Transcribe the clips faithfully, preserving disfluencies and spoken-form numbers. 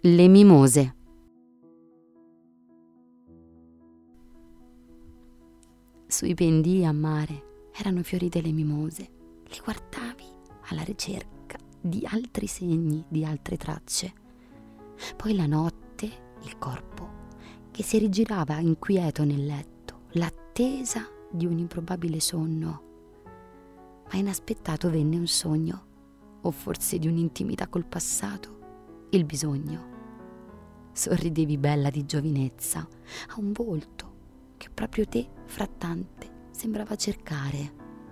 Le mimose. Sui pendii a mare erano fiorite le mimose. Le guardavi alla ricerca di altri segni, di altre tracce. Poi la notte, il corpo che si rigirava inquieto nel letto, l'attesa di un improbabile sonno. Ma inaspettato venne un sogno, o forse di un'intimità col passato, il bisogno. Sorridevi bella di giovinezza a un volto che proprio te, frattante, sembrava cercare.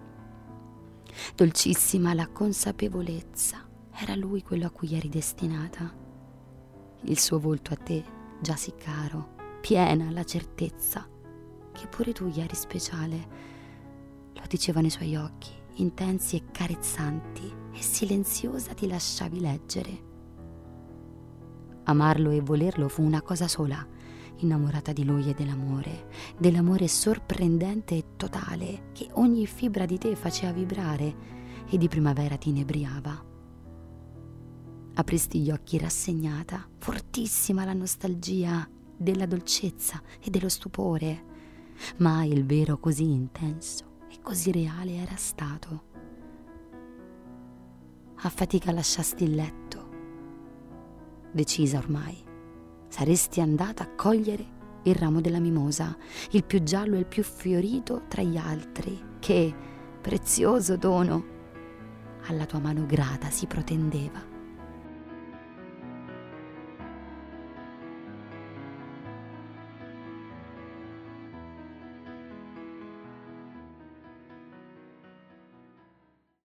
Dolcissima la consapevolezza, era lui quello a cui eri destinata. Il suo volto a te, già sì caro, piena la certezza che pure tu gli eri speciale. Lo dicevano i suoi occhi, intensi e carezzanti, e silenziosa ti lasciavi leggere. Amarlo e volerlo fu una cosa sola, innamorata di lui e dell'amore, dell'amore sorprendente e totale che ogni fibra di te faceva vibrare e di primavera ti inebriava. Apristi gli occhi rassegnata, fortissima la nostalgia della dolcezza e dello stupore. Mai il vero così intenso e così reale era stato. A fatica lasciasti il letto. Decisa ormai, saresti andata a cogliere il ramo della mimosa, il più giallo e il più fiorito tra gli altri, che, prezioso dono, alla tua mano grata si protendeva.